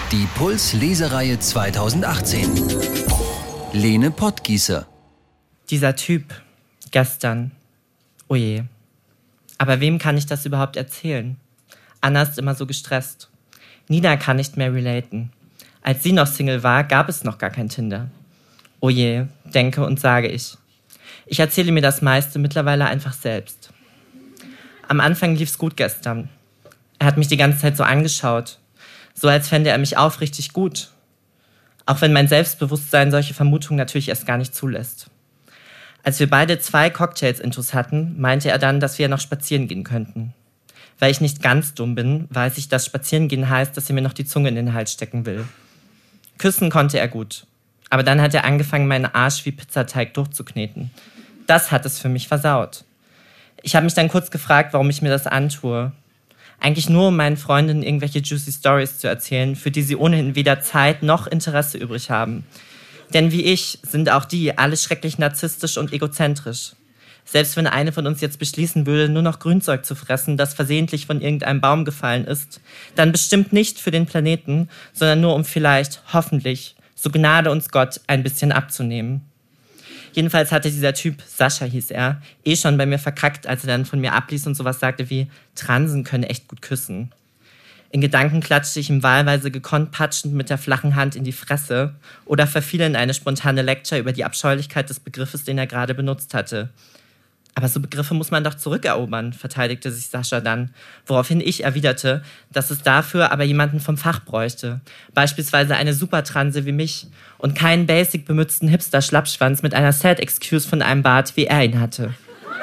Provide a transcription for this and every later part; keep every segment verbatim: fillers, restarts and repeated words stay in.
Die Puls-Lesereihe zweitausendachtzehn. Lene Pottgießer. Dieser Typ, gestern. Oje. Aber wem kann ich das überhaupt erzählen? Anna ist immer so gestresst. Nina kann nicht mehr relaten. Als sie noch Single war, gab es noch gar kein Tinder. Oje, denke und sage ich. Ich erzähle mir das meiste mittlerweile einfach selbst. Am Anfang lief's gut gestern. Er hat mich die ganze Zeit so angeschaut. So als fände er mich aufrichtig gut. Auch wenn mein Selbstbewusstsein solche Vermutungen natürlich erst gar nicht zulässt. Als wir beide zwei Cocktails-Intus hatten, meinte er dann, dass wir noch spazieren gehen könnten. Weil ich nicht ganz dumm bin, weiß ich, dass spazieren gehen heißt, dass er mir noch die Zunge in den Hals stecken will. Küssen konnte er gut. Aber dann hat er angefangen, meinen Arsch wie Pizzateig durchzukneten. Das hat es für mich versaut. Ich habe mich dann kurz gefragt, warum ich mir das antue. Eigentlich nur, um meinen Freundinnen irgendwelche juicy Stories zu erzählen, für die sie ohnehin weder Zeit noch Interesse übrig haben. Denn wie ich sind auch die alle schrecklich narzisstisch und egozentrisch. Selbst wenn eine von uns jetzt beschließen würde, nur noch Grünzeug zu fressen, das versehentlich von irgendeinem Baum gefallen ist, dann bestimmt nicht für den Planeten, sondern nur um vielleicht, hoffentlich, so Gnade uns Gott, ein bisschen abzunehmen. Jedenfalls hatte dieser Typ, Sascha hieß er, eh schon bei mir verkackt, als er dann von mir abließ und sowas sagte wie, Transen können echt gut küssen. In Gedanken klatschte ich ihm wahlweise gekonnt patschend mit der flachen Hand in die Fresse oder verfiel in eine spontane Lecture über die Abscheulichkeit des Begriffes, den er gerade benutzt hatte. Aber so Begriffe muss man doch zurückerobern, verteidigte sich Sascha dann, woraufhin ich erwiderte, dass es dafür aber jemanden vom Fach bräuchte, beispielsweise eine Supertranse wie mich und keinen basic bemützten Hipster-Schlappschwanz mit einer Sad-Excuse von einem Bart, wie er ihn hatte.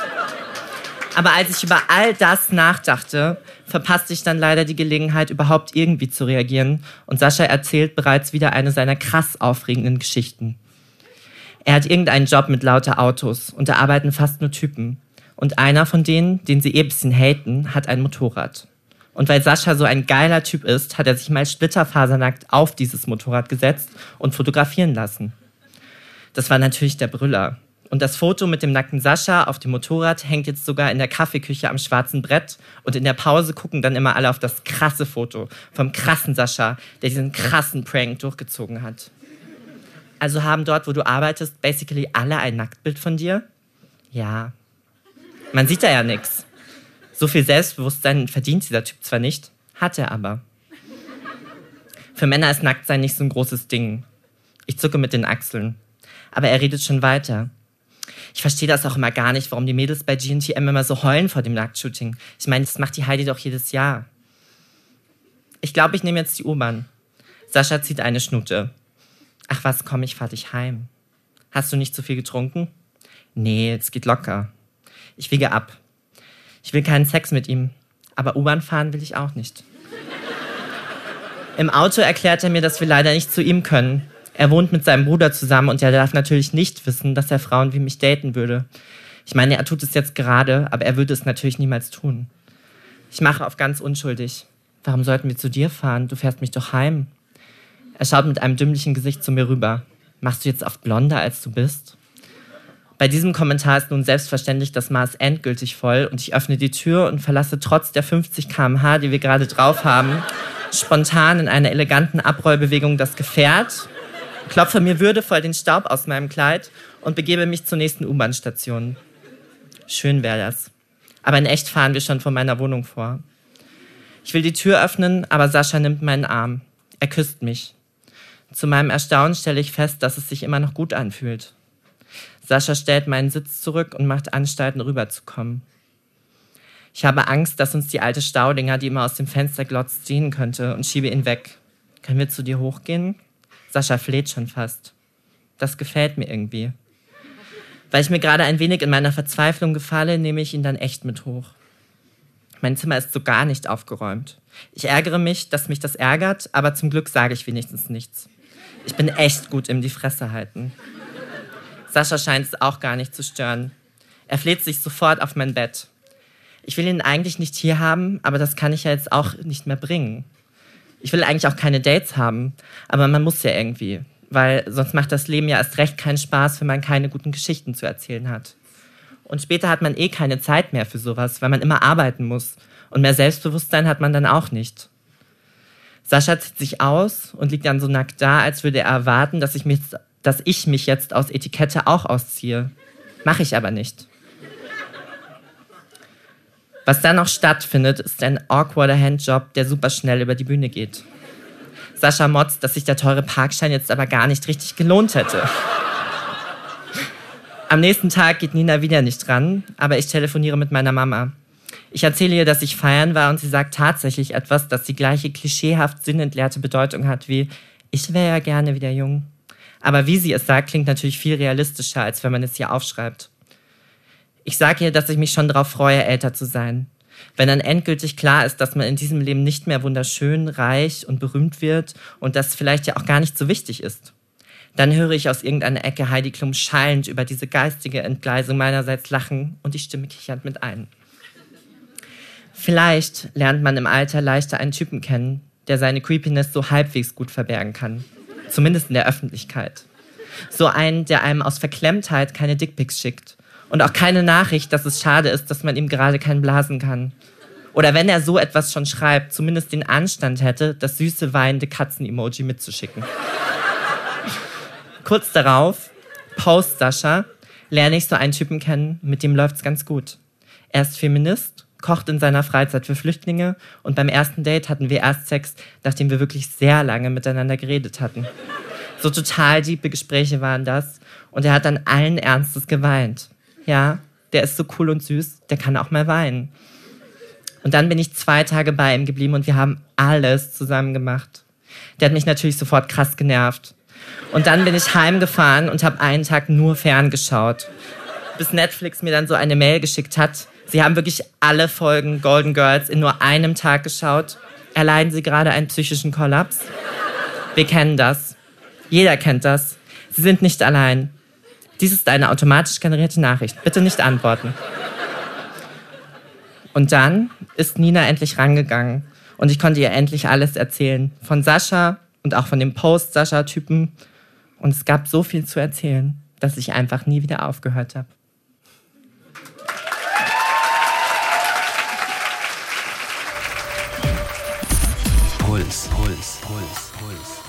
Aber als ich über all das nachdachte, verpasste ich dann leider die Gelegenheit, überhaupt irgendwie zu reagieren und Sascha erzählt bereits wieder eine seiner krass aufregenden Geschichten. Er hat irgendeinen Job mit lauter Autos und da arbeiten fast nur Typen. Und einer von denen, den sie eh ein bisschen haten, hat ein Motorrad. Und weil Sascha so ein geiler Typ ist, hat er sich mal splitterfasernackt auf dieses Motorrad gesetzt und fotografieren lassen. Das war natürlich der Brüller. Und das Foto mit dem nackten Sascha auf dem Motorrad hängt jetzt sogar in der Kaffeeküche am schwarzen Brett. Und in der Pause gucken dann immer alle auf das krasse Foto vom krassen Sascha, der diesen krassen Prank durchgezogen hat. Also haben dort, wo du arbeitest, basically alle ein Nacktbild von dir? Ja. Man sieht da ja nichts. So viel Selbstbewusstsein verdient dieser Typ zwar nicht, hat er aber. Für Männer ist Nacktsein nicht so ein großes Ding. Ich zucke mit den Achseln. Aber er redet schon weiter. Ich verstehe das auch immer gar nicht, warum die Mädels bei G und T M immer so heulen vor dem Nacktshooting. Ich meine, das macht die Heidi doch jedes Jahr. Ich glaube, ich nehme jetzt die U-Bahn. Sascha zieht eine Schnute. Ach was, komm, ich fahr dich heim. Hast du nicht zu viel getrunken? Nee, es geht locker. Ich wiege ab. Ich will keinen Sex mit ihm, aber U-Bahn fahren will ich auch nicht. Im Auto erklärt er mir, dass wir leider nicht zu ihm können. Er wohnt mit seinem Bruder zusammen und er darf natürlich nicht wissen, dass er Frauen wie mich daten würde. Ich meine, er tut es jetzt gerade, aber er würde es natürlich niemals tun. Ich mache auf ganz unschuldig. Warum sollten wir zu dir fahren? Du fährst mich doch heim. Er schaut mit einem dümmlichen Gesicht zu mir rüber. Machst du jetzt oft blonder, als du bist? Bei diesem Kommentar ist nun selbstverständlich das Maß endgültig voll und ich öffne die Tür und verlasse trotz der fünfzig Kilometer pro Stunde, die wir gerade drauf haben, spontan in einer eleganten Abrollbewegung das Gefährt, klopfe mir würdevoll den Staub aus meinem Kleid und begebe mich zur nächsten U-Bahn-Station. Schön wäre das. Aber in echt fahren wir schon vor meiner Wohnung vor. Ich will die Tür öffnen, aber Sascha nimmt meinen Arm. Er küsst mich. Zu meinem Erstaunen stelle ich fest, dass es sich immer noch gut anfühlt. Sascha stellt meinen Sitz zurück und macht Anstalten, rüberzukommen. Ich habe Angst, dass uns die alte Staudinger, die immer aus dem Fenster glotzt, sehen könnte und schiebe ihn weg. Können wir zu dir hochgehen? Sascha fleht schon fast. Das gefällt mir irgendwie. Weil ich mir gerade ein wenig in meiner Verzweiflung gefalle, nehme ich ihn dann echt mit hoch. Mein Zimmer ist so gar nicht aufgeräumt. Ich ärgere mich, dass mich das ärgert, aber zum Glück sage ich wenigstens nichts. Ich bin echt gut im die Fresse halten. Sascha scheint es auch gar nicht zu stören. Er fleht sich sofort auf mein Bett. Ich will ihn eigentlich nicht hier haben, aber das kann ich ja jetzt auch nicht mehr bringen. Ich will eigentlich auch keine Dates haben, aber man muss ja irgendwie, weil sonst macht das Leben ja erst recht keinen Spaß, wenn man keine guten Geschichten zu erzählen hat. Und später hat man eh keine Zeit mehr für sowas, weil man immer arbeiten muss. Und mehr Selbstbewusstsein hat man dann auch nicht. Sascha zieht sich aus und liegt dann so nackt da, als würde er erwarten, dass ich mich, dass ich mich jetzt aus Etikette auch ausziehe. Mache ich aber nicht. Was dann noch stattfindet, ist ein awkwarder Handjob, der super schnell über die Bühne geht. Sascha motzt, dass sich der teure Parkschein jetzt aber gar nicht richtig gelohnt hätte. Am nächsten Tag geht Nina wieder nicht ran, aber ich telefoniere mit meiner Mama. Ich erzähle ihr, dass ich feiern war und sie sagt tatsächlich etwas, das die gleiche klischeehaft sinnentleerte Bedeutung hat wie ich wäre ja gerne wieder jung. Aber wie sie es sagt, klingt natürlich viel realistischer, als wenn man es hier aufschreibt. Ich sage ihr, dass ich mich schon darauf freue, älter zu sein. Wenn dann endgültig klar ist, dass man in diesem Leben nicht mehr wunderschön, reich und berühmt wird und das vielleicht ja auch gar nicht so wichtig ist. Dann höre ich aus irgendeiner Ecke Heidi Klum schallend über diese geistige Entgleisung meinerseits lachen und die Stimme kichert mit ein. Vielleicht lernt man im Alter leichter einen Typen kennen, der seine Creepiness so halbwegs gut verbergen kann. Zumindest in der Öffentlichkeit. So einen, der einem aus Verklemmtheit keine Dickpics schickt. Und auch keine Nachricht, dass es schade ist, dass man ihm gerade keinen blasen kann. Oder wenn er so etwas schon schreibt, zumindest den Anstand hätte, das süße, weinende Katzen-Emoji mitzuschicken. Kurz darauf, Post Sascha, lerne ich so einen Typen kennen, mit dem läuft's ganz gut. Er ist Feminist, kocht in seiner Freizeit für Flüchtlinge und beim ersten Date hatten wir erst Sex, nachdem wir wirklich sehr lange miteinander geredet hatten. So total tiefe Gespräche waren das und er hat dann allen Ernstes geweint. Ja, der ist so cool und süß, der kann auch mal weinen. Und dann bin ich zwei Tage bei ihm geblieben und wir haben alles zusammen gemacht. Der hat mich natürlich sofort krass genervt. Und dann bin ich heimgefahren und habe einen Tag nur ferngeschaut. Bis Netflix mir dann so eine Mail geschickt hat. Sie haben wirklich alle Folgen Golden Girls in nur einem Tag geschaut. Erleiden Sie gerade einen psychischen Kollaps? Wir kennen das. Jeder kennt das. Sie sind nicht allein. Dies ist eine automatisch generierte Nachricht. Bitte nicht antworten. Und dann ist Nina endlich rangegangen. Und ich konnte ihr endlich alles erzählen. Von Sascha und auch von dem Post-Sascha-Typen. Und es gab so viel zu erzählen, dass ich einfach nie wieder aufgehört habe. Puls, Puls, Puls, Puls.